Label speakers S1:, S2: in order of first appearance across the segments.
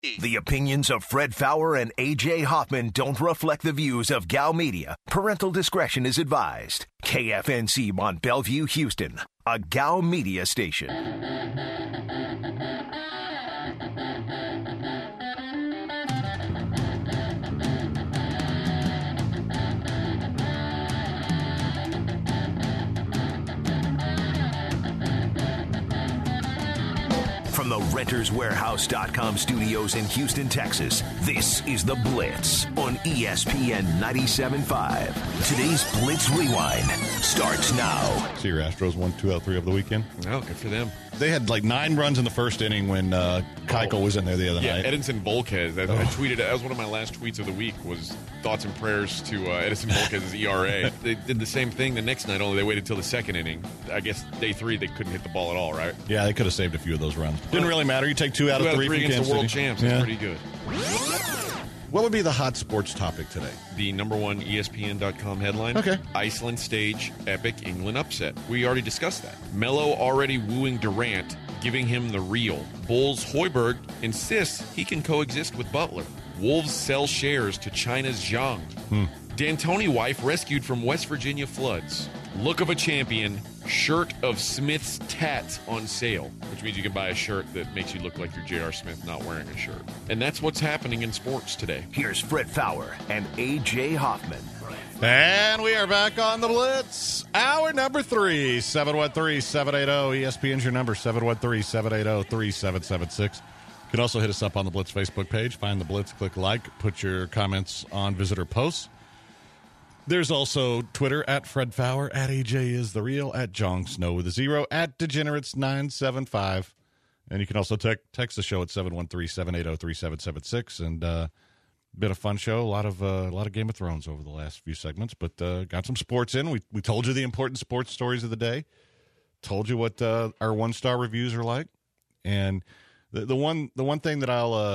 S1: The opinions of Fred Fowler and A.J. Hoffman don't reflect the views of Gal Media. Parental discretion is advised. KFNC Mont Bellevue, Houston, a Gal Media station. From the RentersWarehouse.com studios in Houston, Texas, this is The Blitz on ESPN 97.5. Today's Blitz Rewind starts now.
S2: See your Astros won 2 out of 3 over the weekend.
S3: Oh, good for them.
S2: They had like 9 runs in the first inning when Keuchel was in there the other night.
S3: Edinson Volquez. I tweeted, that was one of my last tweets of the week, was thoughts and prayers to Edinson Volquez's ERA. They did the same thing the next night, only they waited till the second inning. I guess day 3 they couldn't hit the ball at all, right?
S2: Yeah, they could have saved a few of those runs. Didn't really matter. You take 2 out of 3 from
S3: against
S2: Kansas
S3: the world
S2: City.
S3: champs. That's pretty good.
S2: What would be the hot sports topic today?
S3: The #1 ESPN.com headline.
S2: Okay.
S3: Iceland stage epic England upset. We already discussed that. Melo already wooing Durant, giving him the real. Bulls Højbjerg insists he can coexist with Butler. Wolves sell shares to China's Zhang. D'Antoni wife rescued from West Virginia floods. Look of a champion. Shirt of Smith's tats on sale, which means you can buy a shirt that makes you look like you're J.R. Smith not wearing a shirt. And that's what's happening in sports today.
S1: Here's Fred Fowler and A.J. Hoffman.
S2: And we are back on the Blitz. Hour number 3, 713-780. ESPN's your number, 713-780-3776. You can also hit us up on the Blitz Facebook page. Find the Blitz, click like, put your comments on visitor posts. There's also Twitter, at Fred Fowler, at AJ is the real, at Jong Snow with a 0, at Degenerates975. And you can also text the show at 713-780-3776. And been a fun show. A lot of Game of Thrones over the last few segments, but got some sports in. We told you the important sports stories of the day. Told you what our 1-star reviews are like. And the one thing that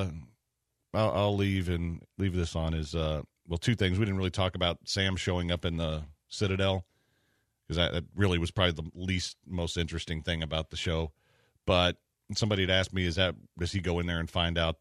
S2: I'll leave this on is 2 things. We didn't really talk about Sam showing up in the Citadel because that really was probably the most interesting thing about the show. But somebody had asked me, does he go in there and find out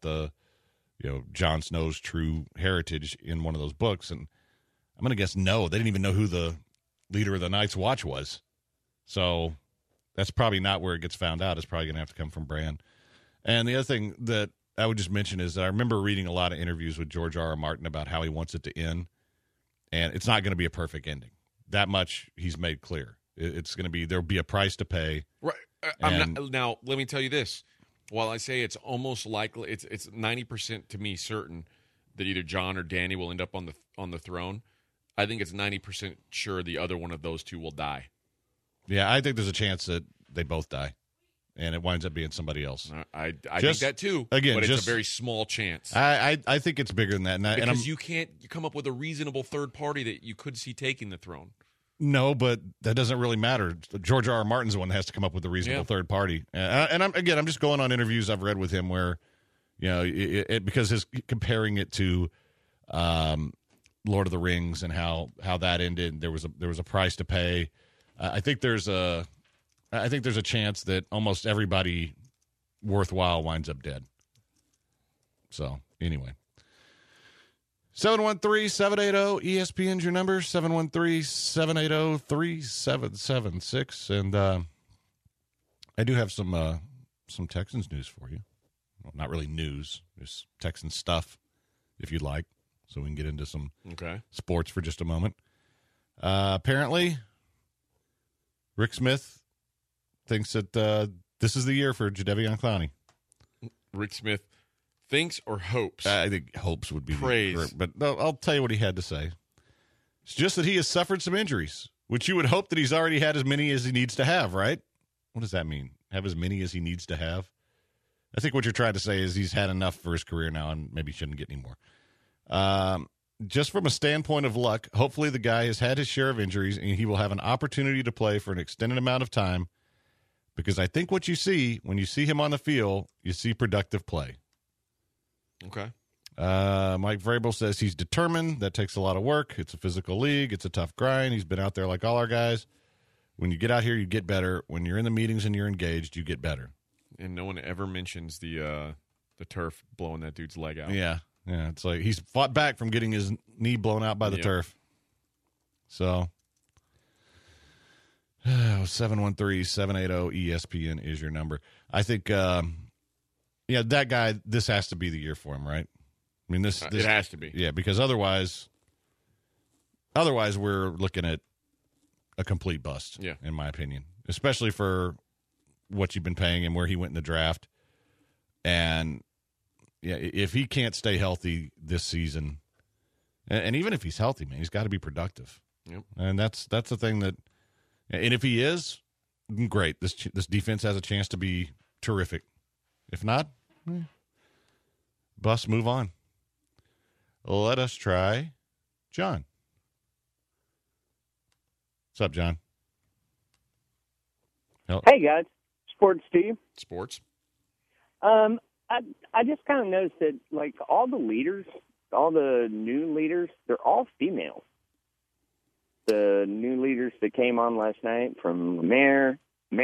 S2: Jon Snow's true heritage in one of those books? And I'm going to guess no. They didn't even know who the leader of the Night's Watch was. So that's probably not where it gets found out. It's probably going to have to come from Bran. And the other thing that I would just mention is that I remember reading a lot of interviews with George R.R. Martin about how he wants it to end, and it's not going to be a perfect ending. That much he's made clear. It's going to be, there'll be a price to pay. Right.
S3: Now, let me tell you this. While I say it's almost likely, it's 90% to me certain that either John or Danny will end up on the throne. I think it's 90% sure the other one of those two will die.
S2: Yeah, I think there's a chance that they both die. And it winds up being somebody else.
S3: I think that too.
S2: Again,
S3: but it's a very small chance.
S2: I think it's bigger than that.
S3: Because you can't come up with a reasonable third party that you could see taking the throne.
S2: No, but that doesn't really matter. George R.R. Martin's the one that has to come up with a reasonable third party. And I'm just going on interviews I've read with him where, because his comparing it to Lord of the Rings and how that ended, there was a price to pay. I think there's a chance that almost everybody worthwhile winds up dead. So, anyway. 713-780-ESPN's your number, 713-780-3776. And I do have some Texans news for you. Well, not really news, just Texans stuff, if you'd like. So we can get into some sports for just a moment. Apparently, Rick Smith thinks that this is the year for Jadeveon Clowney.
S3: Rick Smith thinks or hopes?
S2: I think hopes would be
S3: praise.
S2: But I'll tell you what he had to say. It's just that he has suffered some injuries, which you would hope that he's already had as many as he needs to have, right? What does that mean? Have as many as he needs to have? I think what you're trying to say is he's had enough for his career now and maybe shouldn't get any more. Just from a standpoint of luck, hopefully the guy has had his share of injuries and he will have an opportunity to play for an extended amount of time, because I think what you see when you see him on the field, you see productive play.
S3: Okay.
S2: Mike Vrabel says he's determined. That takes a lot of work. It's a physical league. It's a tough grind. He's been out there like all our guys. When you get out here, you get better. When you're in the meetings and you're engaged, you get better.
S3: And no one ever mentions the The turf blowing that dude's leg out.
S2: Yeah. It's like he's fought back from getting his knee blown out by the turf. So, 713-780-ESPN is your number. I think, that guy, this has to be the year for him, right? I mean, this
S3: it has to be.
S2: Yeah, because otherwise we're looking at a complete bust, in my opinion, especially for what you've been paying him, where he went in the draft. And, if he can't stay healthy this season, and even if he's healthy, man, he's got to be productive.
S3: Yep.
S2: And that's the thing that – and if he is, great. This defense has a chance to be terrific. If not, bust, move on. Let us try John. What's up, John?
S4: Hey, guys. Sports Steve.
S3: Sports.
S4: I just kind of noticed that, like, all the new leaders, they're all female. The new leaders that came on last night from Marin,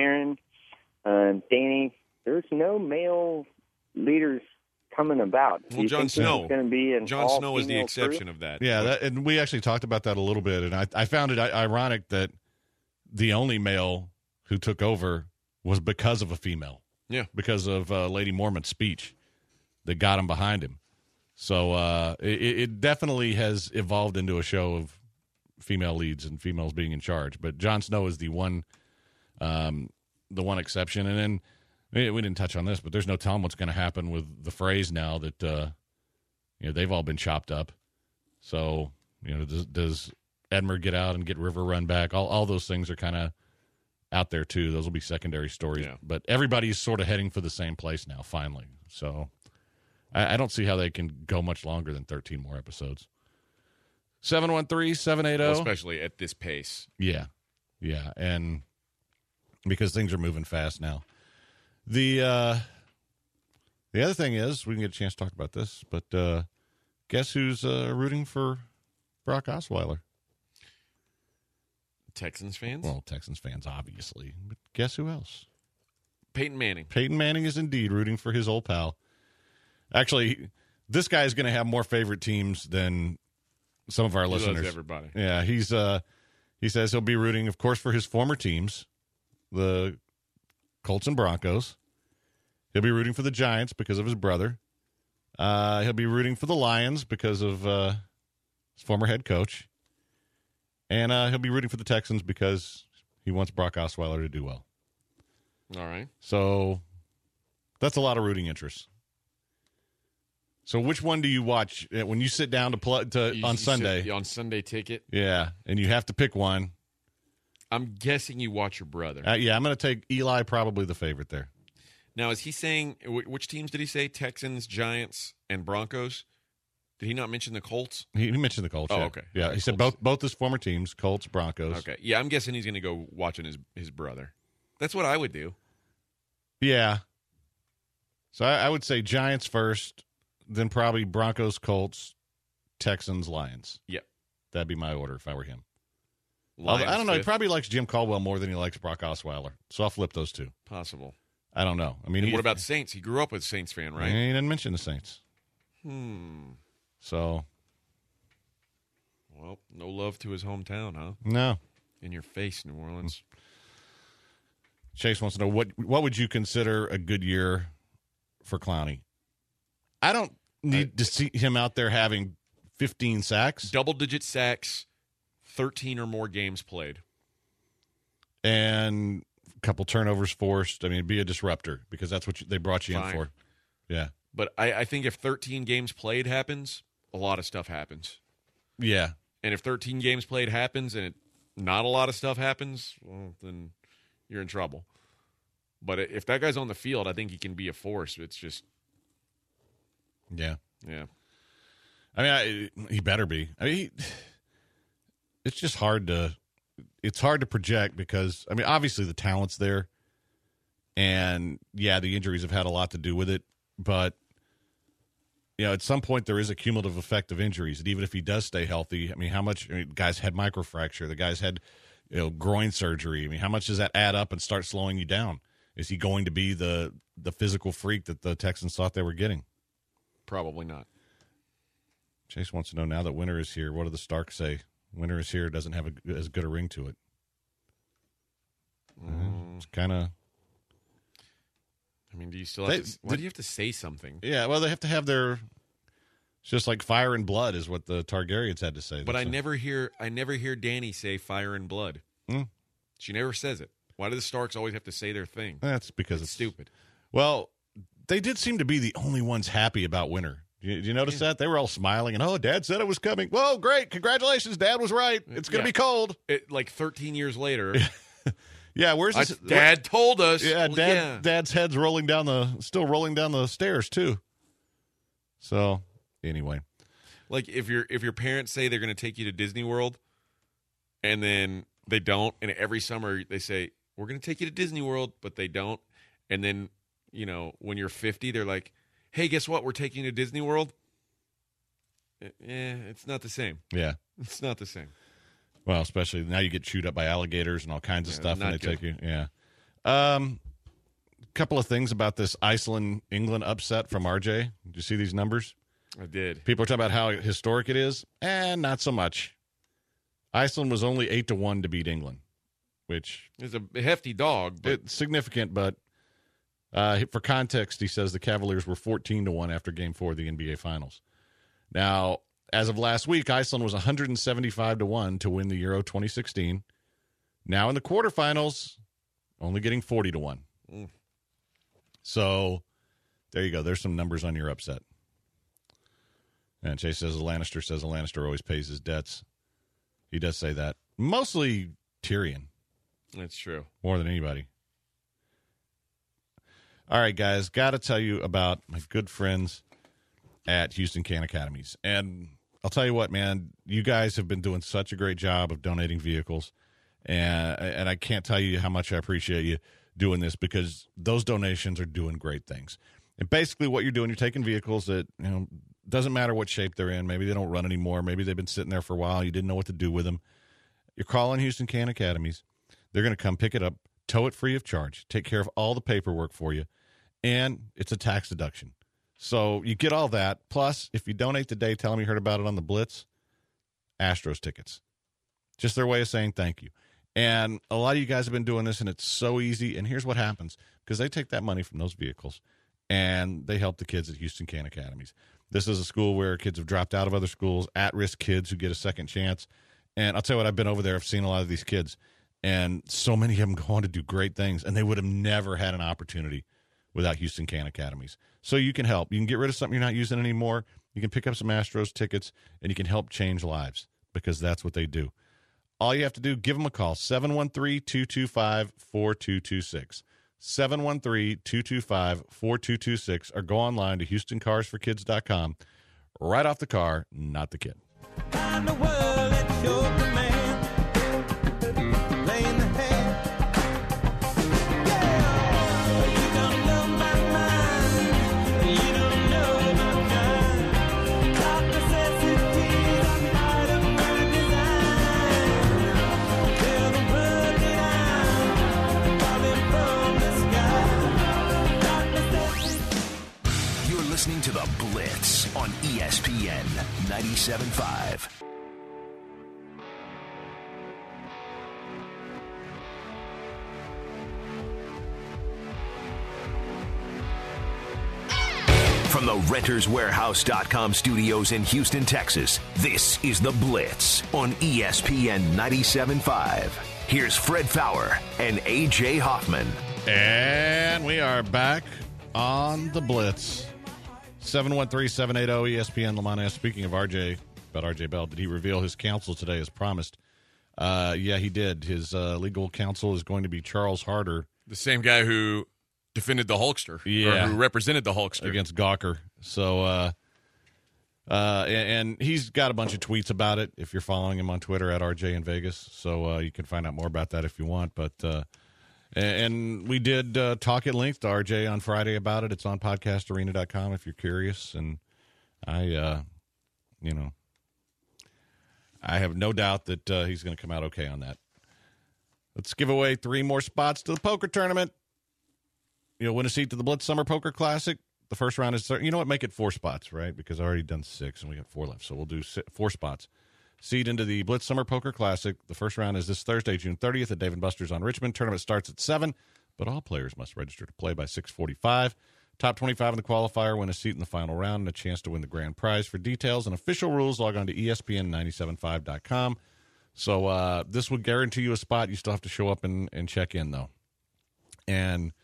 S4: Danny, there's no male leaders coming about.
S3: Well, Jon Snow.
S4: Jon
S3: Snow is the exception of that.
S2: Yeah, and we actually talked about that a little bit, and I found it ironic that the only male who took over was because of a female.
S3: Yeah.
S2: Because of Lady Mormont's speech that got him behind him. So it definitely has evolved into a show of female leads and females being in charge. But Jon Snow is the one exception. And then we didn't touch on this, but there's no telling what's going to happen with the phrase now that they've all been chopped up. So does Edmer get out and get River run back? All those things are kind of out there too. Those will be secondary stories. Yeah. But everybody's sort of heading for the same place now, finally. So I don't see how they can go much longer than 13 more episodes. 713-780.
S3: Well, especially at this pace.
S2: Yeah. And because things are moving fast now. The other thing is, we can get a chance to talk about this, but guess who's rooting for Brock Osweiler?
S3: Texans fans?
S2: Well, Texans fans, obviously. But guess who else?
S3: Peyton Manning.
S2: Peyton Manning is indeed rooting for his old pal. Actually, this guy is going to have more favorite teams than some of our listeners.
S3: Loves everybody.
S2: Yeah, he says he'll be rooting, of course, for his former teams, the Colts and Broncos. He'll be rooting for the Giants because of his brother. He'll be rooting for the Lions because of his former head coach. And he'll be rooting for the Texans because he wants Brock Osweiler to do well.
S3: All right.
S2: So that's a lot of rooting interest. So which one do you watch when you sit down on Sunday?
S3: On Sunday Ticket?
S2: Yeah, and you have to pick one.
S3: I'm guessing you watch your brother.
S2: Yeah, I'm going to take Eli, probably the favorite there.
S3: Now, is he saying which teams did he say? Texans, Giants, and Broncos? Did he not mention the Colts?
S2: He mentioned the Colts.
S3: Oh,
S2: yeah.
S3: okay.
S2: Yeah,
S3: right,
S2: he said both his former teams, Colts, Broncos.
S3: Okay. Yeah, I'm guessing he's going to go watching his brother. That's what I would do.
S2: Yeah. So I would say Giants first, then probably Broncos, Colts, Texans, Lions.
S3: Yep.
S2: That'd be my order if I were him.
S3: Lions
S2: I don't know.
S3: fifth.
S2: He probably likes Jim Caldwell more than he likes Brock Osweiler. So I'll flip those two.
S3: Possible.
S2: I don't know. I mean,
S3: what about the Saints? He grew up with a Saints fan, right?
S2: He didn't mention the Saints. So.
S3: Well, no love to his hometown, huh?
S2: No.
S3: In your face, New Orleans.
S2: Chase wants to know, what would you consider a good year for Clowney? I don't need to see him out there having 15 sacks.
S3: Double-digit sacks, 13 or more games played.
S2: And a couple turnovers forced. I mean, be a disruptor because that's what they brought you in for. Yeah.
S3: But I think if 13 games played happens, a lot of stuff happens.
S2: Yeah.
S3: And if 13 games played happens and not a lot of stuff happens, well, then you're in trouble. But if that guy's on the field, I think he can be a force. It's just...
S2: Yeah.
S3: Yeah.
S2: I mean, he better be. I mean, it's just hard to... It's hard to project because, I mean, obviously the talent's there. And, yeah, the injuries have had a lot to do with it. But, you know, at some point there is a cumulative effect of injuries. And even if he does stay healthy, I mean, how much... I mean, guys had microfracture. The guys had, groin surgery. I mean, how much does that add up and start slowing you down? Is he going to be the physical freak that the Texans thought they were getting?
S3: Probably not.
S2: Chase wants to know, now that winter is here, what do the Starks say? Winter is here doesn't have as good a ring to it. It's kind of...
S3: I mean, do you still have to... Why do you have to say something?
S2: Yeah, well, they have to have their... It's just like fire and blood is what the Targaryens had to say.
S3: But I never hear Dany say fire and blood. She never says it. Why do the Starks always have to say their thing?
S2: That's because it's
S3: stupid.
S2: Well, they did seem to be the only ones happy about winter. Did you notice that? They were all smiling and, Dad said it was coming. Whoa, great. Congratulations. Dad was right. It's going to be cold.
S3: Like 13 years later.
S2: Yeah, where's this?
S3: Dad told us.
S2: Yeah, Dad's head's still rolling down the stairs too. So, anyway.
S3: Like if your parents say they're going to take you to Disney World and then they don't, and every summer they say, "We're going to take you to Disney World," but they don't. And then, when you're 50, they're like, "Hey, guess what? We're taking you to Disney World." It's not the same.
S2: Yeah.
S3: It's not the same.
S2: Well, especially now you get chewed up by alligators and all kinds of stuff, and they take you. Yeah. Couple of things about this Iceland-England upset from RJ. Did you see these numbers?
S3: I did.
S2: People are talking about how historic it is, and not so much. Iceland was only 8-1 to beat England, which
S3: is a hefty dog. But...
S2: It's significant, but for context, he says the Cavaliers were 14-1 after Game 4 of the NBA Finals. Now, as of last week, Iceland was 175-1 to win the Euro 2016. Now in the quarterfinals, only getting 40-1. So there you go. There's some numbers on your upset. And Chase says a Lannister always pays his debts. He does say that. Mostly Tyrion.
S3: That's true.
S2: More than anybody. All right, guys. Got to tell you about my good friends at Houston Can Academies. And I'll tell you what, man, you guys have been doing such a great job of donating vehicles. And I can't tell you how much I appreciate you doing this, because those donations are doing great things. And basically what you're doing, you're taking vehicles that, doesn't matter what shape they're in. Maybe they don't run anymore. Maybe they've been sitting there for a while. You didn't know what to do with them. You're calling Houston Can Academies. They're going to come pick it up, tow it free of charge, take care of all the paperwork for you, and it's a tax deduction. So you get all that. Plus, if you donate today, tell them you heard about it on the Blitz, Astros tickets. Just their way of saying thank you. And a lot of you guys have been doing this, and it's so easy. And here's what happens, because they take that money from those vehicles, and they help the kids at Houston Can Academies. This is a school where kids have dropped out of other schools, at-risk kids who get a second chance. And I'll tell you what, I've been over there. I've seen a lot of these kids, and so many of them go on to do great things, and they would have never had an opportunity without Houston Can Academies. So you can help. You can get rid of something you're not using anymore. You can pick up some Astros tickets, and you can help change lives, because that's what they do. All you have to do, give them a call, 713-225-4226. 713-225-4226, or go online to HoustonCarsForKids.com. Right off the car, not the kid.
S5: Find the world at your command. Playing the hand. Yeah, you don't know my mind. You don't know my kind. Top necessities are part of my design. Tell the world that I'm falling from the sky. Top necessities.
S1: You're listening to The Blitz on ESPN 97.5. From the RentersWarehouse.com studios in Houston, Texas, this is The Blitz on ESPN 97.5. Here's Fred Faour and A.J. Hoffman.
S2: And we are back on The Blitz. 713-780-ESPN Lamanna. Speaking of RJ, about RJ Bell, did he reveal his counsel today as promised? Yeah, he did. His legal counsel is going to be Charles Harder.
S3: The same guy who defended the Hulkster.
S2: Yeah.
S3: Or who represented the Hulkster.
S2: Against Gawker. So, and he's got a bunch of tweets about it if you're following him on Twitter at RJ in Vegas. So you can find out more about that if you want. But and we did talk at length to RJ on Friday about it. It's on podcastarena.com if you're curious. And I have no doubt that he's going to come out okay on that. Let's give away 3 more spots to the poker tournament. win a seat to the Blitz Summer Poker Classic. The first round is, you know what, make it 4 spots, right? Because I've already done 6 and we got 4 left. So we'll do 4 spots. Seed into the Blitz Summer Poker Classic. The first round is this Thursday, June 30th at Dave & Buster's on Richmond. Tournament starts at 7, but all players must register to play by 6:45. Top 25 in the qualifier win a seat in the final round and a chance to win the grand prize. For details and official rules, log on to ESPN975.com. So this would guarantee you a spot. You still have to show up and check in, though. And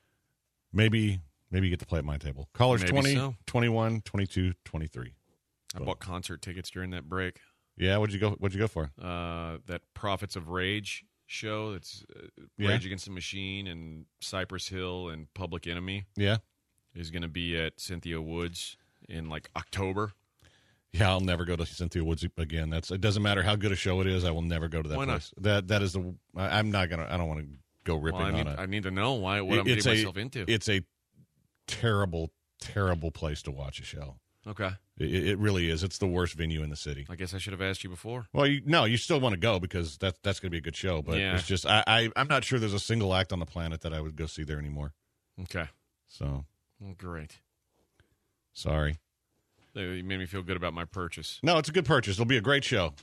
S2: maybe you get to play at my table. Callers
S3: Maybe
S2: 20,
S3: so.
S2: 21, 22, 23.
S3: I bought concert tickets during that break.
S2: Yeah, what'd you go for?
S3: That Prophets of Rage show. That's
S2: Yeah.
S3: Rage Against the Machine and Cypress Hill and Public Enemy
S2: Yeah.
S3: is going to be at Cynthia Woods in like October.
S2: Yeah, I'll never go to Cynthia Woods again. It doesn't matter how good a show it is. I will never go to that
S3: Why not?
S2: place. That is the. I'm not gonna. I don't want to go ripping
S3: Well,
S2: on it.
S3: I need to know what I'm getting myself into.
S2: It's a terrible, terrible place to watch a show.
S3: Okay.
S2: It really is. It's the worst venue in the city.
S3: I guess I should have asked you before.
S2: Well, you still want to go because that's going to be a good show. But
S3: Yeah.
S2: it's just I'm not sure there's a single act on the planet that I would go see there anymore.
S3: Okay.
S2: So
S3: Well, great.
S2: sorry.
S3: You made me feel good about my purchase.
S2: No, it's a good purchase. It'll be a great show.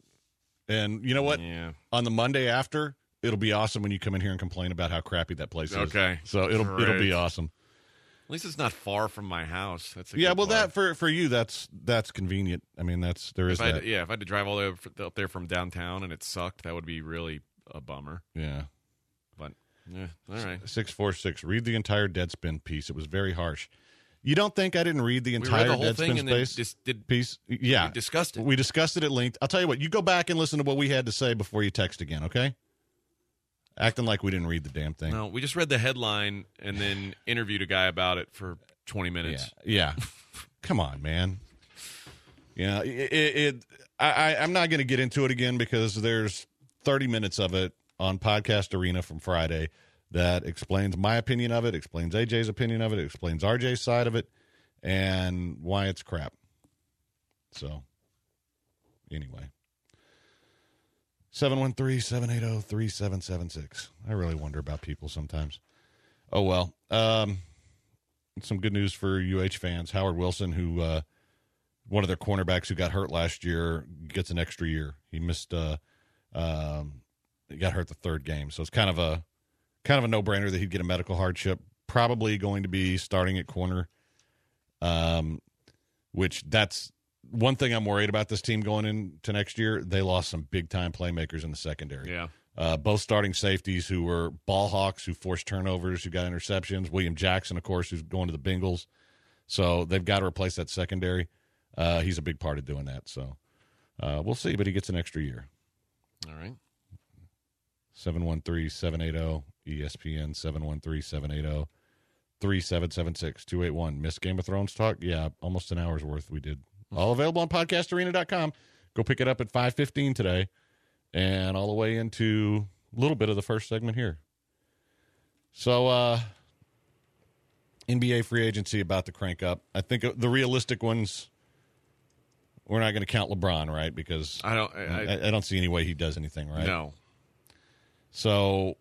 S2: And you know what?
S3: Yeah.
S2: On the Monday after, it'll be awesome when you come in here and complain about how crappy that place is.
S3: Okay.
S2: So it'll be
S3: Great.
S2: awesome.
S3: At least it's not far from my house. That's a
S2: Yeah,
S3: good
S2: well,
S3: part.
S2: that for you, that's convenient. I mean, there is
S3: If I
S2: that.
S3: if I had to drive all the way up there from downtown and it sucked, that would be really a bummer.
S2: Yeah.
S3: But yeah, all right.
S2: 646. Read the entire Deadspin piece. It was very harsh. You don't think I didn't read the
S3: We read
S2: entire
S3: the whole thing
S2: Deadspin
S3: and then
S2: space
S3: just did
S2: piece? Yeah.
S3: we discussed it.
S2: We discussed it at length. I'll tell you what, you go back and listen to what we had to say before you text again, okay? Acting like we didn't read the damn thing.
S3: No, we just read the headline and then interviewed a guy about it for 20 minutes.
S2: Yeah. Come on, man. Yeah, I'm not going to get into it again because there's 30 minutes of it on Podcast Arena from Friday that explains my opinion of it, explains AJ's opinion of it, explains RJ's side of it, and why it's crap. So, anyway. 713-780-3776. I really wonder about people sometimes. Oh, well. Some good news for UH fans. Howard Wilson, who one of their cornerbacks who got hurt last year, gets an extra year. He missed. He got hurt the third game, so it's kind of a no-brainer that he'd get a medical hardship. Probably going to be starting at corner. Which that's one thing I'm worried about this team going into next year. They lost some big-time playmakers in the secondary.
S3: Yeah.
S2: Both starting safeties who were ball hawks, who forced turnovers, who got interceptions. William Jackson, of course, who's going to the Bengals. So they've got to replace that secondary. He's a big part of doing that. So we'll see, but he gets an extra year.
S3: All right.
S2: 713-780-ESPN, 713-780-3776, 281. Missed Game of Thrones talk? Yeah, almost an hour's worth we did. All available on podcastarena.com. Go pick it up at 5:15 today. And all the way into a little bit of the first segment here. So, NBA free agency about to crank up. I think the realistic ones, we're not going to count LeBron, right? Because
S3: I
S2: don't see any way he does anything, right?
S3: No.
S2: So,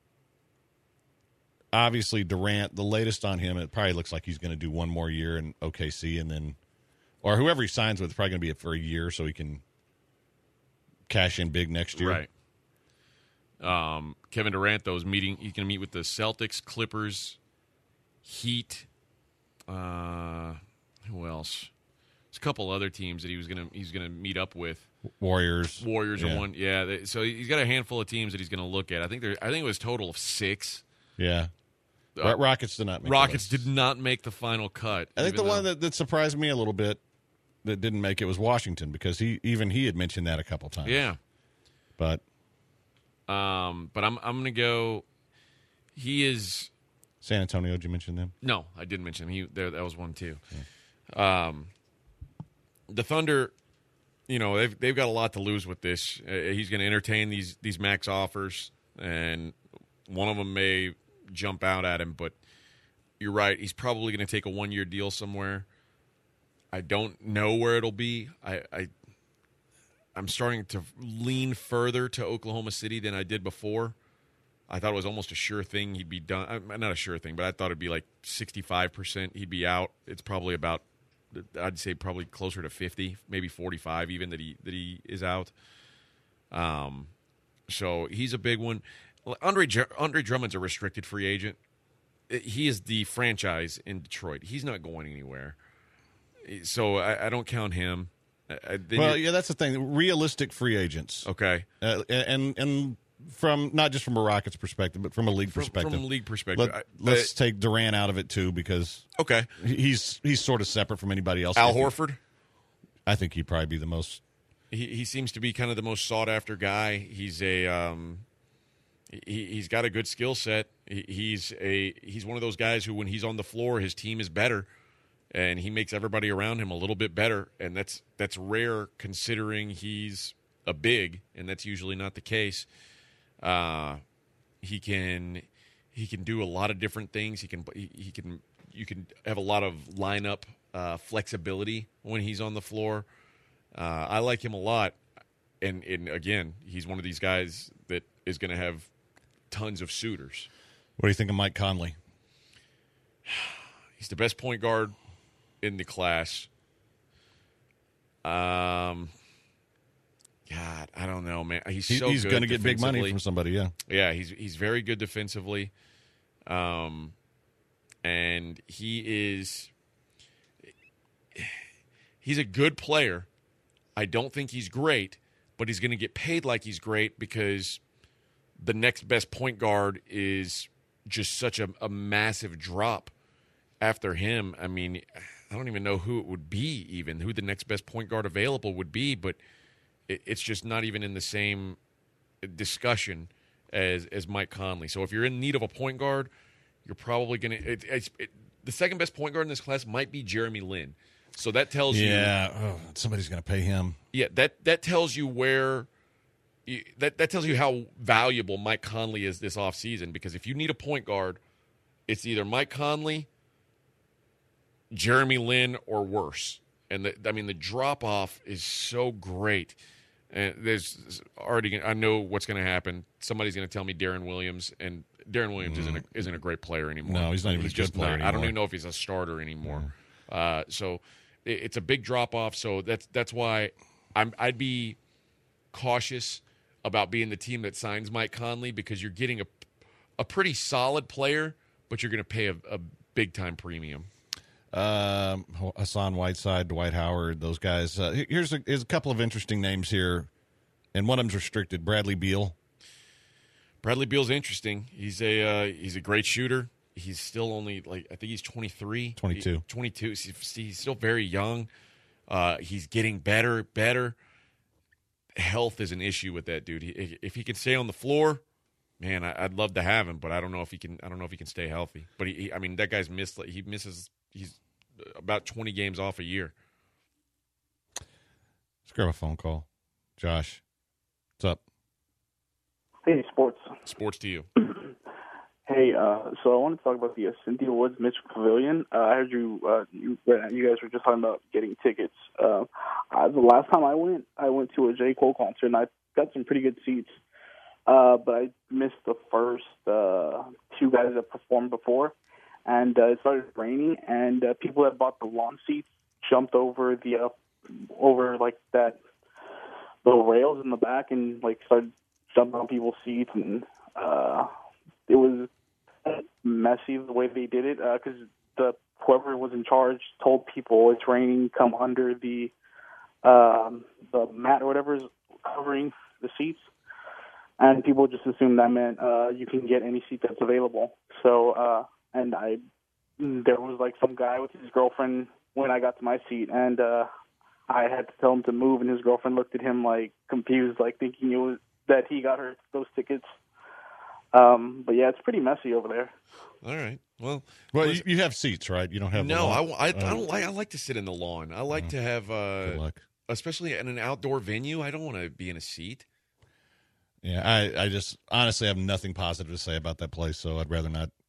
S2: obviously, Durant, the latest on him, it probably looks like he's going to do one more year in OKC and then, or whoever he signs with, is probably going to be for a year so he can cash in big next year.
S3: Right. Kevin Durant, though, is meeting. He's going to meet with the Celtics, Clippers, Heat. Who else? There's a couple other teams that he's going to meet up with.
S2: Warriors
S3: Are one. Yeah. So he's got a handful of teams that he's going to look at. I think it was a total of 6.
S2: Yeah. Rockets did not make
S3: Rockets
S2: the list.
S3: did not make the final cut.
S2: I think the one that surprised me a little bit that didn't make it was Washington because he had mentioned that a couple times.
S3: Yeah.
S2: But
S3: I'm going to go. He is.
S2: San Antonio, did you mention them?
S3: No, I didn't mention him. That was one too. Yeah. The Thunder, they've got a lot to lose with this. He's going to entertain these max offers, and one of them may jump out at him. But you're right; he's probably going to take a 1-year deal somewhere. I don't know where it'll be. I'm starting to lean further to Oklahoma City than I did before. I thought it was almost a sure thing he'd be done. Not a sure thing, but I thought it'd be like 65% he'd be out. It's probably about, I'd say probably closer to 50, maybe 45 even that he is out. So he's a big one. Andre Drummond's a restricted free agent. He is the franchise in Detroit. He's not going anywhere. So I don't count him.
S2: That's the thing. Realistic free agents.
S3: Okay.
S2: And from not just from a Rockets perspective, but from a league perspective.
S3: From a league perspective.
S2: Let's take Durant out of it too, because he's sort of separate from anybody else.
S3: Al Horford?
S2: I think he'd probably be the most.
S3: He seems to be kind of the most sought after guy. He's he's got a good skill set. He's one of those guys who, when he's on the floor, his team is better, and he makes everybody around him a little bit better. And that's rare considering he's a big, and that's usually not the case. He can do a lot of different things. You can have a lot of lineup flexibility when he's on the floor. I like him a lot, and again, he's one of these guys that is going to have tons of suitors.
S2: What do you think of Mike Conley?
S3: He's the best point guard in the class. God, I don't know, man. He's
S2: going to get big money from somebody, yeah.
S3: Yeah, he's very good defensively. And he's a good player. I don't think he's great, but he's going to get paid like he's great because the next best point guard is just such a massive drop after him. I mean, I don't even know who it would be, even who the next best point guard available would be, but it's just not even in the same discussion as Mike Conley. So if you're in need of a point guard, you're probably going to the second best point guard in this class might be Jeremy Lin. So that tells you,
S2: somebody's going to pay him.
S3: Yeah, that tells you that tells you how valuable Mike Conley is this offseason, because if you need a point guard, it's either Mike Conley, Jeremy Lin, or worse. And the drop off is so great. And there's already, I know what's going to happen. Somebody's going to tell me Darren Williams, and Darren Williams isn't a great player anymore.
S2: No, he's not even a good player anymore.
S3: I don't even know if he's a starter anymore. So it's a big drop off. So that's why I'd be cautious about being the team that signs Mike Conley, because you're getting a pretty solid player, but you're going to pay a big time premium.
S2: Hassan Whiteside, Dwight Howard, those guys. Here's a couple of interesting names here, and one of them's restricted. Bradley Beal.
S3: Bradley Beal's interesting. He's a great shooter. He's still only, I think he's 23.
S2: 22.
S3: 22. He's still very young. He's getting better. Health is an issue with that dude. If he can stay on the floor, man, I'd love to have him, but I don't know if he can stay healthy. But that guy's he's about 20 games off a year.
S2: Let's grab a phone call. Josh, what's up?
S6: Hey,
S3: Sports to you.
S6: Hey, so I want to talk about the Cynthia Woods Mitchell Pavilion. I heard you guys were just talking about getting tickets. The last time I went to a J. Cole concert, and I got some pretty good seats. But I missed the first two guys that performed before, and it started raining, and people that bought the lawn seats jumped over the rails in the back and started jumping on people's seats, and it was messy the way they did it, because whoever was in charge told people it's raining, come under the mat or whatever is covering the seats, and people just assumed that meant you can get any seat that's available. So there was some guy with his girlfriend when I got to my seat, and I had to tell him to move, and his girlfriend looked at him confused, thinking it was that he got her those tickets. But yeah, it's pretty messy over there.
S3: All right. Well,
S2: you have seats, right? You don't have.
S3: No, I don't like. I like to sit in the lawn. I like to have,
S2: good luck.
S3: Especially in an outdoor venue. I don't want to be in a seat.
S2: Yeah, I just honestly have nothing positive to say about that place, so I'd rather not.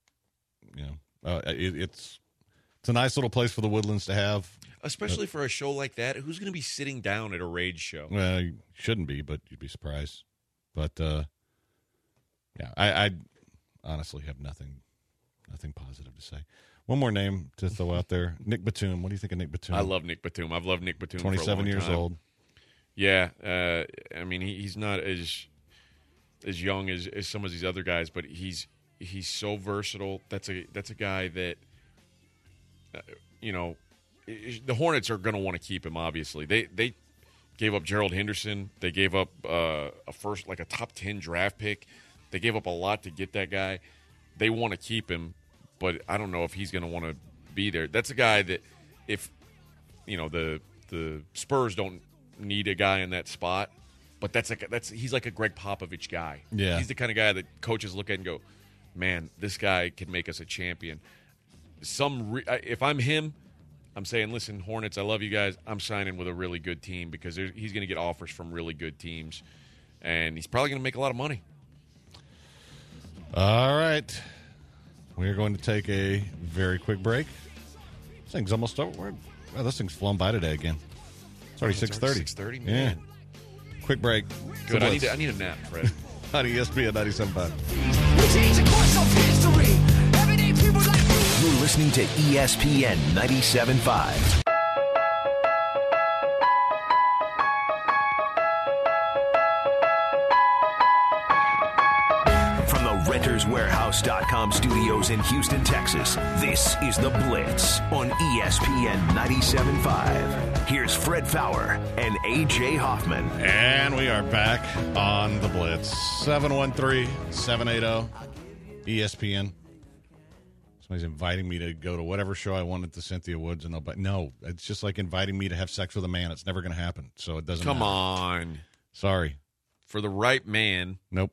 S2: It's a nice little place for the Woodlands to have,
S3: especially for a show like that. Who's going to be sitting down at a Rage show?
S2: Well, you shouldn't be, but you'd be surprised. But Yeah, I honestly have nothing positive to say. One more name to throw out there, Nick Batum. What do you think of Nick Batum?
S3: I love Nick Batum. I've loved Nick Batum
S2: 27
S3: for a long
S2: years
S3: time.
S2: old.
S3: Yeah, I mean he's not as young as some of these other guys, but he's so versatile. That's a guy that the Hornets are going to want to keep him. Obviously, they gave up Gerald Henderson. They gave up a top 10 draft pick. They gave up a lot to get that guy. They want to keep him, but I don't know if he's going to want to be there. That's a guy that if the Spurs don't need a guy in that spot, but he's like a Greg Popovich guy.
S2: Yeah.
S3: He's the kind of guy that coaches look at and go, man, this guy can make us a champion. If I'm him, I'm saying, listen, Hornets, I love you guys. I'm signing with a really good team because he's going to get offers from really good teams, and he's probably going to make a lot of money.
S2: All right. We're going to take a very quick break. This thing's almost over. Wow, this thing's flown by today again. It's already 6:30.
S3: 6:30,
S2: Yeah.
S3: man.
S2: Quick break.
S3: Good.
S2: So
S3: I
S2: let's-
S3: need a nap, Fred.
S2: on ESPN 97.5.
S7: We change the course of history. Everyday people like you.
S1: You're listening to ESPN 97.5. From the RentersWarehouse.com studios in Houston, Texas, this is The Blitz on ESPN 97.5. Here's Fred Fowler and A.J. Hoffman.
S2: And we are back on the Blitz. 713-780-ESPN. Somebody's inviting me to go to whatever show I want at the Cynthia Woods. No, it's just like inviting me to have sex with a man. It's never going to happen, so it doesn't
S3: Come
S2: matter.
S3: on.
S2: Sorry.
S3: For the right man,
S2: Nope.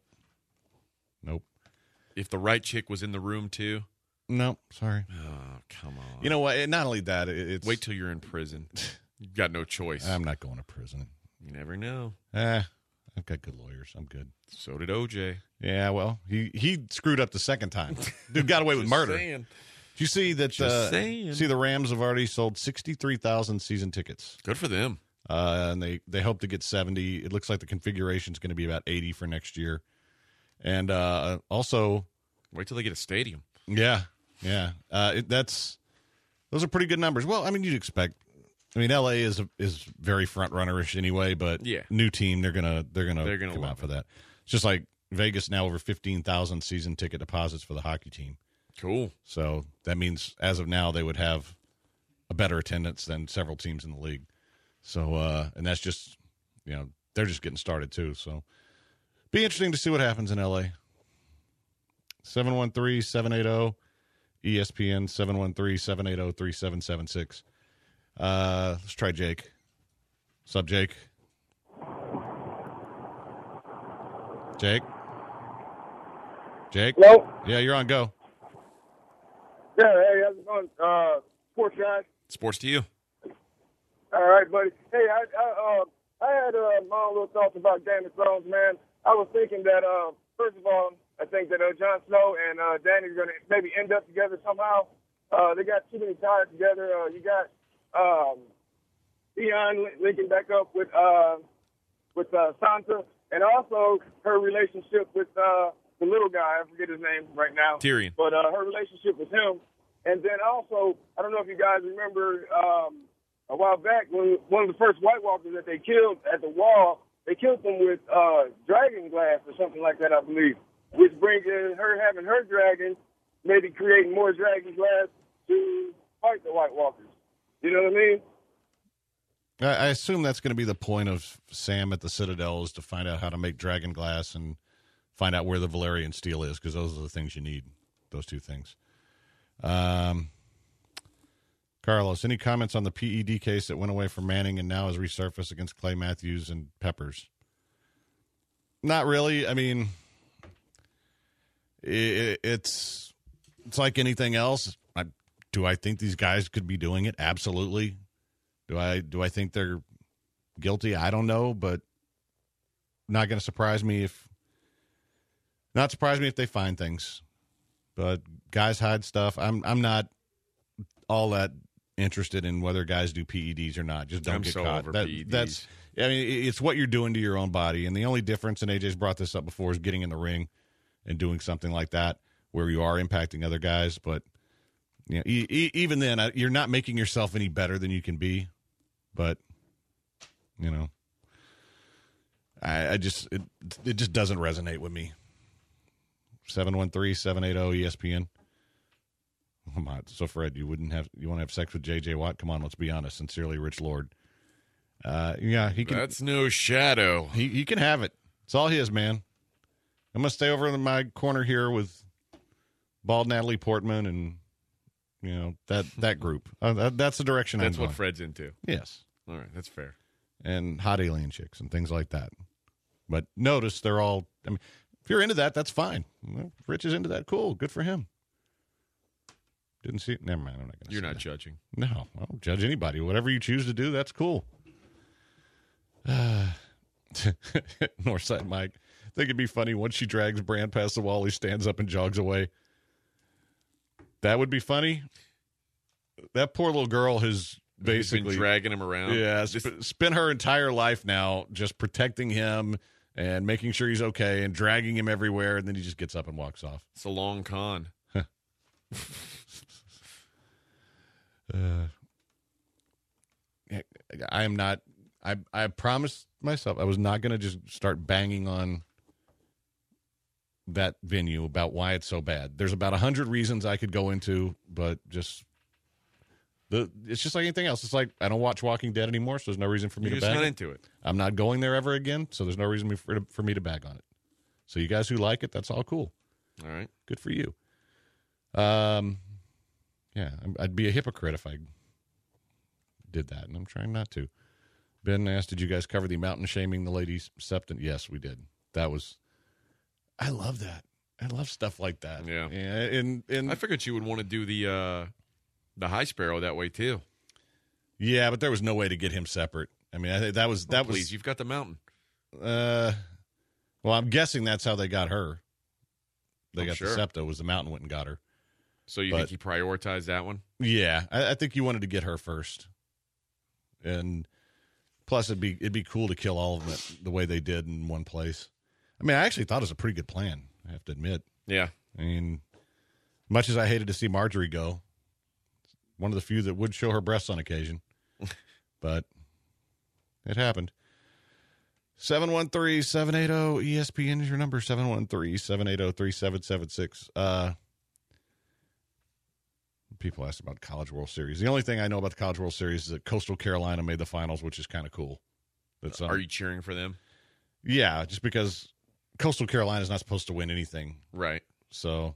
S3: if the right chick was in the room too.
S2: Nope. Sorry.
S3: Oh, come on.
S2: You know what? Not only that, it's...
S3: Wait till you're in prison. You've got no choice.
S2: I'm not going to prison.
S3: You never know.
S2: I've got good lawyers. I'm good.
S3: So did OJ.
S2: Yeah, well, he screwed up the second time. Dude got away with murder.
S3: Saying.
S2: Did you see that?
S3: Just saying.
S2: See, the Rams have already sold 63,000 season tickets,
S3: Good for them.
S2: and they hope to get 70. It looks like the configuration is going to be about 80 for next year, and also,
S3: Wait till they get a stadium.
S2: yeah, those are pretty good numbers. Well, I mean, you'd expect. I mean, LA is very front runnerish anyway, but
S3: Yeah.
S2: new team they're gonna come
S3: love
S2: out for that. It's just like Vegas now over 15,000 season ticket deposits for the hockey team.
S3: Cool.
S2: So that means as of now they would have a better attendance than several teams in the league. So and that's just they're just getting started too. So be interesting to see what happens in LA. 713-780-ESPN 713-780-3776. Let's try Jake. What's up, Jake? Jake?
S8: Hello?
S2: Yeah, you're on. Go.
S8: Yeah, hey, how's it going? Sports guys.
S3: Sports to you.
S8: All right, buddy. Hey, I had my own little thoughts about Game of Thrones, man. I was thinking that, first of all, I think that Jon Snow and Dany are going to maybe end up together somehow. They got too many ties together. You got Theon linking back up with Sansa, and also her relationship with the little guy. I forget his name right now.
S3: Tyrion.
S8: But her relationship with him. And then also, I don't know if you guys remember a while back when one of the first White Walkers that they killed at the Wall, they killed them with dragon glass or something like that, I believe, which brings in her having her dragon, maybe creating more dragon glass to fight the White Walkers. You know what I mean?
S2: I assume that's going to be the point of Sam at the Citadel is to find out how to make dragon glass and find out where the Valyrian steel is, because those are the things you need, those two things. Carlos, any comments on the PED case that went away from Manning and now has resurfaced against Clay Matthews and Peppers? Not really. I mean, it's like anything else. Do I think these guys could be doing it? Absolutely. Do I think they're guilty? I don't know, but not going to surprise me if they find things. But guys hide stuff. I'm not all that interested in whether guys do PEDs or not. Just don't
S3: I'm
S2: get
S3: so
S2: caught.
S3: over PEDs.
S2: I mean, it's what you're doing to your own body. And the only difference, and AJ's brought this up before, is getting in the ring and doing something like that where you are impacting other guys. But you know, even then, you're not making yourself any better than you can be. But you know, it just doesn't resonate with me. 713-780 ESPN. Come on. So Fred, you want to have sex with JJ Watt? Come on, let's be honest. Sincerely, Rich Lord. Yeah, he can.
S3: That's no shadow.
S2: He can have it. It's all his, man. I'm gonna stay over in my corner here with bald Natalie Portman and you know that group. That's the direction
S3: That's
S2: I'm going.
S3: what Fred's into.
S2: Yes.
S3: All right, that's fair.
S2: And hot alien chicks and things like that. But notice they're all. I mean, if you're into that, that's fine. Well, if Rich is into that. Cool, good for him. Didn't see it. Never mind. I'm not going to.
S3: You're not judging.
S2: No, I don't judge anybody. Whatever you choose to do, that's cool. Northside Mike. I think it'd be funny once she drags Brand past the wall, he stands up and jogs away. That would be funny. That poor little girl has basically
S3: been dragging him around.
S2: Yeah, spent her entire life now just protecting him and making sure he's okay and dragging him everywhere, and then he just gets up and walks off.
S3: It's a long con.
S2: I am not. I promised myself I was not going to just start banging on that venue about why it's so bad. There's about 100 reasons I could go into, but it's just like anything else. It's like I don't watch Walking Dead anymore, so there's no reason for me
S3: You're
S2: to
S3: just
S2: bag
S3: not
S2: it.
S3: into it.
S2: I'm not going there ever again, so there's no reason for me to bag on it. So you guys who like it, that's all cool.
S3: All right.
S2: Good for you. Yeah, I'd be a hypocrite if I did that, and I'm trying not to. Ben asked, did you guys cover the mountain shaming the ladies' septon? Yes, we did. I love that. I love stuff like that.
S3: Yeah.
S2: And
S3: I figured you would want to do the High Sparrow that way too.
S2: Yeah, but there was no way to get him separate. I mean, I think that was
S3: Please, you've got the mountain.
S2: Well, I'm guessing that's how they got her. They
S3: I'm
S2: got
S3: sure.
S2: the septo. Was the mountain went and got her?
S3: So you think he prioritized that one?
S2: Yeah, I think you wanted to get her first, and plus it'd be cool to kill all of them the way they did in one place. I mean, I actually thought it was a pretty good plan. I have to admit.
S3: Yeah.
S2: I mean, much as I hated to see Marjorie go, one of the few that would show her breasts on occasion, but it happened. 713-780-ESPN is your number. 713-780-3776. People asked about College World Series. The only thing I know about the College World Series is that Coastal Carolina made the finals, which is kind of cool.
S3: Are you cheering for them?
S2: Yeah, just because Coastal Carolina is not supposed to win anything.
S3: Right.
S2: So.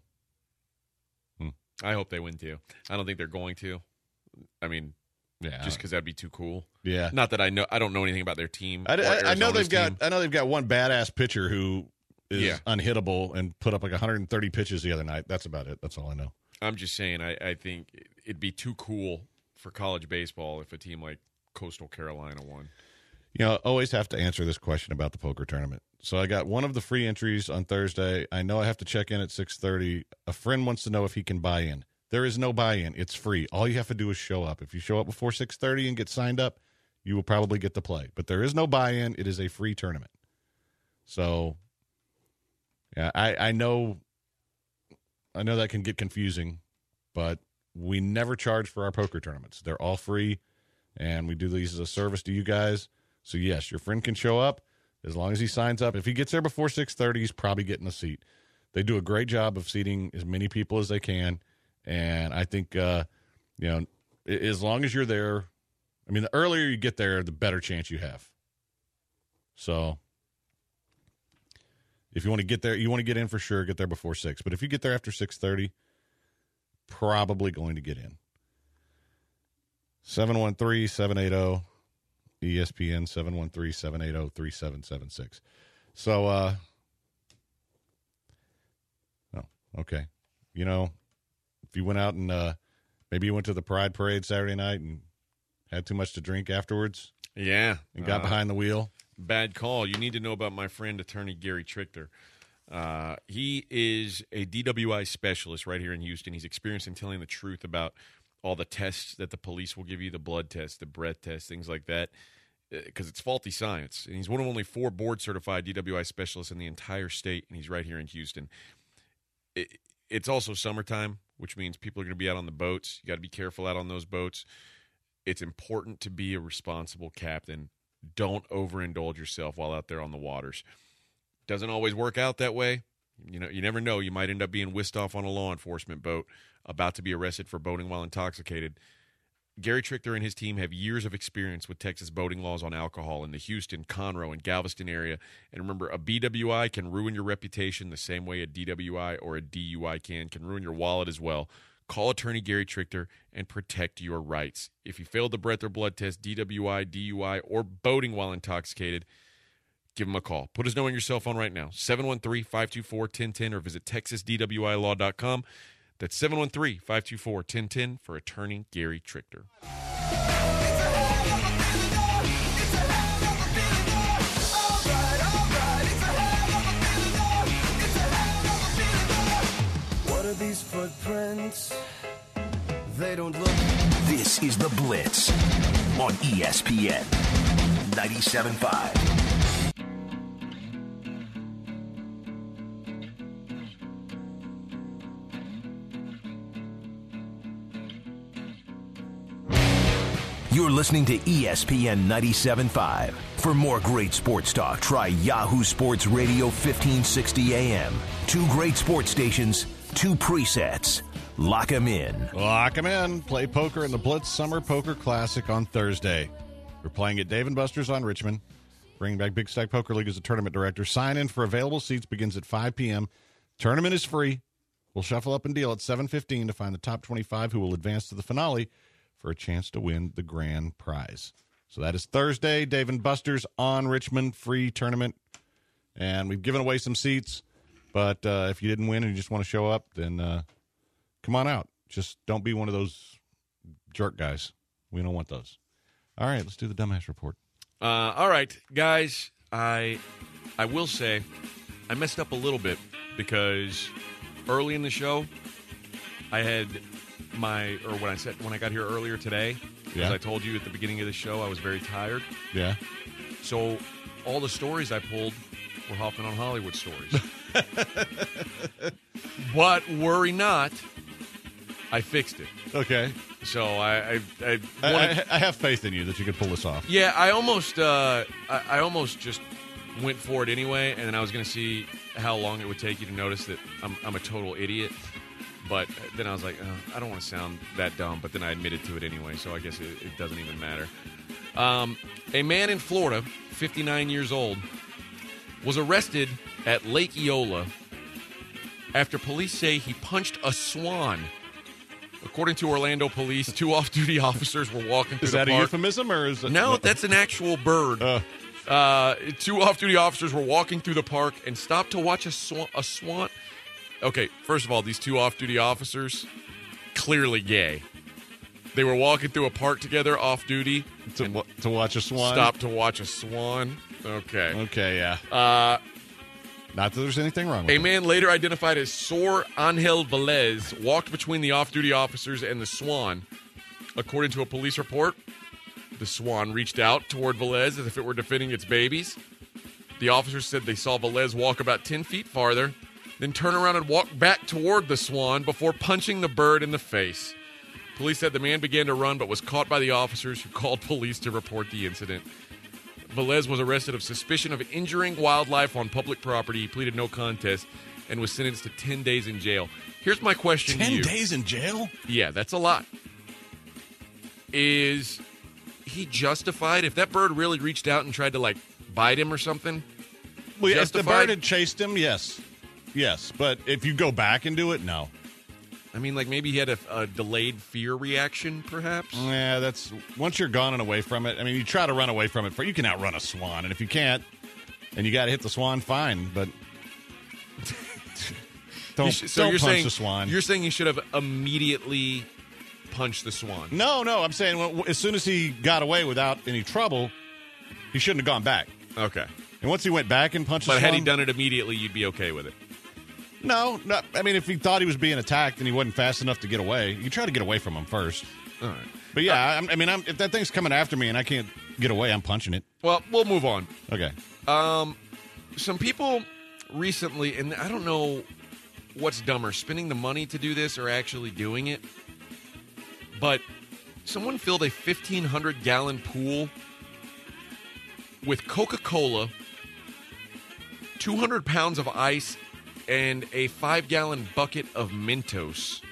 S3: I hope they win too. I don't think they're going to. I mean,
S2: yeah,
S3: just because that'd be too cool.
S2: Yeah.
S3: Not that I don't know anything about their team.
S2: I know they've
S3: team.
S2: got one badass pitcher who is unhittable and put up like 130 pitches the other night. That's about it. That's all I know.
S3: I'm just saying, I think it'd be too cool for college baseball if a team like Coastal Carolina won.
S2: You know, I always have to answer this question about the poker tournament. So I got one of the free entries on Thursday. I know I have to check in at 6:30. A friend wants to know if he can buy in. There is no buy-in. It's free. All you have to do is show up. If you show up before 6:30 and get signed up, you will probably get to play. But there is no buy-in. It is a free tournament. So, yeah, I know that can get confusing, but we never charge for our poker tournaments. They're all free, and we do these as a service to you guys. So, yes, your friend can show up as long as he signs up. If he gets there before 6:30, he's probably getting a seat. They do a great job of seating as many people as they can, and I think, as long as you're there, I mean, the earlier you get there, the better chance you have. So, if you want to get there, you want to get in for sure, get there before 6. But if you get there after 6:30, probably going to get in. 713-780-ESPN, 713-780-3776. So, oh, okay. You know, if you went out and maybe you went to the Pride Parade Saturday night and had too much to drink afterwards.
S3: Yeah.
S2: And got behind the wheel.
S3: Bad call. You need to know about my friend, attorney Gary Trichter. He is a DWI specialist right here in Houston. He's experienced in telling the truth about all the tests that the police will give you, the blood test, the breath test, things like that, because it's faulty science. And he's one of only 4 board-certified DWI specialists in the entire state, and he's right here in Houston. it's also summertime, which means people are going to be out on the boats. You got to be careful out on those boats. It's important to be a responsible captain. Don't overindulge yourself while out there on the waters. Doesn't always work out that way. You never know. You might end up being whisked off on a law enforcement boat, about to be arrested for boating while intoxicated. Gary Trichter and his team have years of experience with Texas boating laws on alcohol in the Houston, Conroe, and Galveston area. And remember, a BWI can ruin your reputation the same way a DWI or a DUI can ruin your wallet as well. Call attorney Gary Trichter and protect your rights. If you failed the breath or blood test, DWI, DUI, or boating while intoxicated, give him a call. Put his number on your cell phone right now, 713-524-1010, or visit texasdwilaw.com. That's 713-524-1010 for attorney Gary Trichter.
S5: What are these footprints? They don't look.
S1: This is The Blitz on ESPN 97.5. You're listening to ESPN 97.5. For more great sports talk, try Yahoo Sports Radio 1560 AM. 2 great sports stations, 2 presets. Lock 'em in.
S2: Lock 'em in. Play poker in the Blitz Summer Poker Classic on Thursday. We're playing at Dave & Buster's on Richmond. Bringing back Big Stack Poker League as a tournament director. Sign in for available seats begins at 5 p.m. Tournament is free. We'll shuffle up and deal at 7:15 to find the top 25 who will advance to the finale for a chance to win the grand prize. So that is Thursday, Dave & Buster's on Richmond, free tournament. And we've given away some seats, but if you didn't win and you just want to show up, then come on out. Just don't be one of those jerk guys. We don't want those. All right, let's do the dumbass report.
S3: All right, guys, I will say I messed up a little bit because early in the show I had when I got here earlier today, as I told you at the beginning of the show, I was very tired.
S2: Yeah.
S3: So all the stories I pulled were Hoffman on Hollywood stories. But worry not, I fixed it.
S2: Okay.
S3: So I
S2: have faith in you that you could pull this off.
S3: Yeah, I almost just went for it anyway, and then I was going to see how long it would take you to notice that I'm a total idiot. But then I was like, I don't want to sound that dumb, but then I admitted to it anyway, so I guess it doesn't even matter. A man in Florida, 59 years old, was arrested at Lake Eola after police say he punched a swan. According to Orlando police, 2 off-duty officers were walking through the park.
S2: Is that a euphemism, or is it...
S3: No, that's an actual bird. 2 off-duty officers were walking through the park and stopped to watch a swan. Okay, first of all, these 2 off-duty officers, clearly gay. They were walking through a park together, off-duty.
S2: To watch a swan?
S3: Stopped to watch a swan. Okay.
S2: Okay, yeah. Not that there's anything wrong with it.
S3: A man later identified as Sor Angel Velez walked between the off-duty officers and the swan. According to a police report, the swan reached out toward Velez as if it were defending its babies. The officers said they saw Velez walk about 10 feet farther, then turn around and walk back toward the swan before punching the bird in the face. Police said the man began to run but was caught by the officers who called police to report the incident. Velez was arrested of suspicion of injuring wildlife on public property. He pleaded no contest and was sentenced to 10 days in jail. Here's my question to you.
S2: 10 days in jail?
S3: Yeah, that's a lot. Is he justified? If that bird really reached out and tried to, bite him or something?
S2: Well, if the bird had chased him, yes. Yes, but if you go back and do it, no.
S3: I mean, maybe he had a delayed fear reaction, perhaps?
S2: Yeah, that's... Once you're gone and away from it, I mean, you try to run away from it. You can outrun a swan, and if you can't, and you got to hit the swan, fine, but... don't punch the swan.
S3: You're saying you should have immediately punched the swan?
S2: No, I'm saying as soon as he got away without any trouble, he shouldn't have gone back.
S3: Okay.
S2: And once he went back and punched the swan...
S3: But had he done it immediately, you'd be okay with it?
S2: No. I mean, if he thought he was being attacked and he wasn't fast enough to get away, you try to get away from him first.
S3: All right.
S2: But yeah, if that thing's coming after me and I can't get away, I'm punching it.
S3: Well, we'll move on.
S2: Okay.
S3: Some people recently, and I don't know what's dumber, spending the money to do this or actually doing it. But someone filled a 1,500-gallon pool with Coca-Cola, 200 pounds of ice, and a 5-gallon bucket of Mentos.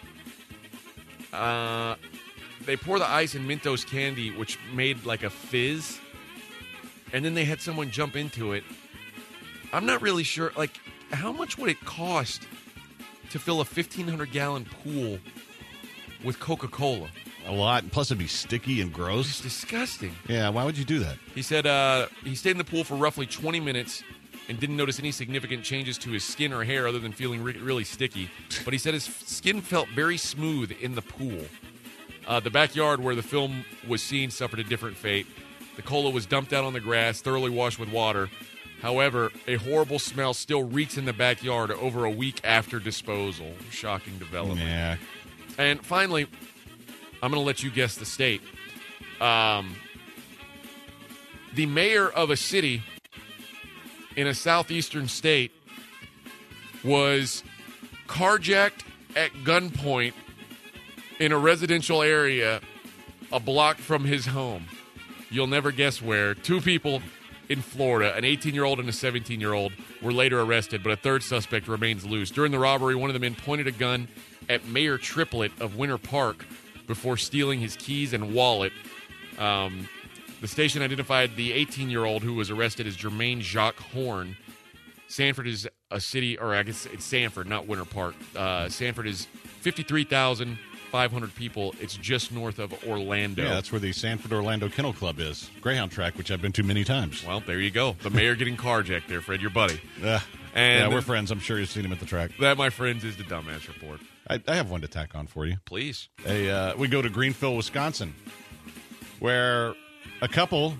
S3: They pour the ice in Mentos candy, which made like a fizz, and then they had someone jump into it. I'm not really sure, like, how much would it cost to fill a 1,500-gallon pool with Coca-Cola?
S2: A lot. Plus, it'd be sticky and
S3: It's
S2: gross.
S3: disgusting.
S2: Yeah, why would you do that?
S3: He said he stayed in the pool for roughly 20 minutes and didn't notice any significant changes to his skin or hair other than feeling really sticky. But he said his skin felt very smooth in the pool. The backyard where the film was seen suffered a different fate. The cola was dumped out on the grass, thoroughly washed with water. However, a horrible smell still reeks in the backyard over a week after disposal. Shocking development.
S2: Yeah.
S3: And finally, I'm going to let you guess the state. The mayor of a city in a southeastern state was carjacked at gunpoint in a residential area a block from his home. You'll never guess where. 2 people in Florida, an 18-year-old and a 17-year-old, were later arrested, but a third suspect remains loose. During the robbery, one of the men pointed a gun at Mayor Triplett of Winter Park before stealing his keys and wallet. The station identified the 18-year-old who was arrested as Jermaine Jacques Horn. Sanford is a city, or I guess it's Sanford, not Winter Park. Sanford is 53,500 people. It's just north of Orlando.
S2: Yeah, that's where the Sanford Orlando Kennel Club is. Greyhound track, which I've been to many times.
S3: Well, there you go. The mayor getting carjacked there, Fred, your buddy.
S2: Yeah,
S3: And
S2: we're friends. I'm sure you've seen him at the track.
S3: That, my friends, is the Dumbass Report.
S2: I have one to tack on for you.
S3: Please.
S2: We go to Greenville, Wisconsin, where a couple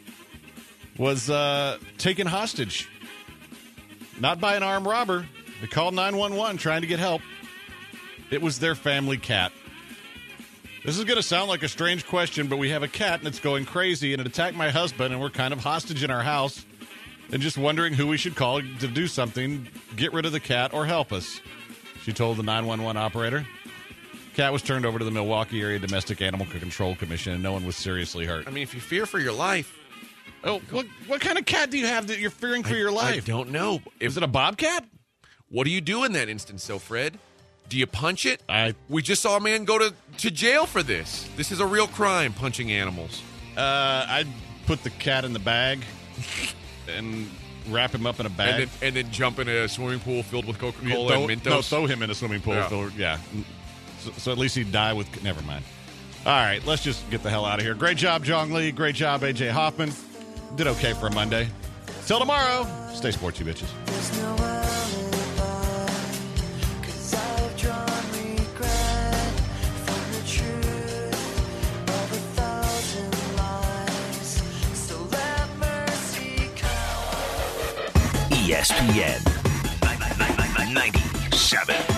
S2: was taken hostage. Not by an armed robber. They called 911 trying to get help. It was their family cat. This is going to sound like a strange question, but we have a cat and it's going crazy and it attacked my husband and we're kind of hostage in our house and just wondering who we should call to do something, get rid of the cat or help us. She told the 911 operator. Cat was turned over to the Milwaukee Area Domestic Animal Control Commission, and no one was seriously hurt.
S3: I mean, if you fear for your life.
S2: Oh, what kind of cat do you have that you're fearing for your life?
S3: I don't know.
S2: Is it a bobcat?
S3: What do you do in that instance, though, Fred? Do you punch it?
S2: We
S3: just saw a man go to jail for this. This is a real crime, punching animals.
S2: I'd put the cat in the bag and wrap him up in a bag.
S3: And then jump in a swimming pool filled with Coca-Cola and Mentos.
S2: No, throw him in a swimming pool.
S3: Yeah.
S2: So at least he'd die with... Never mind. All right, let's just get the hell out of here. Great job, Jong Lee. Great job, A.J. Hoffman. Did okay for a Monday. Till tomorrow, stay sportsy, bitches.
S5: There's no alibi, 'cause I've drawn regret from the truth of 1,000 lies. So let mercy come.
S1: ESPN 97.5.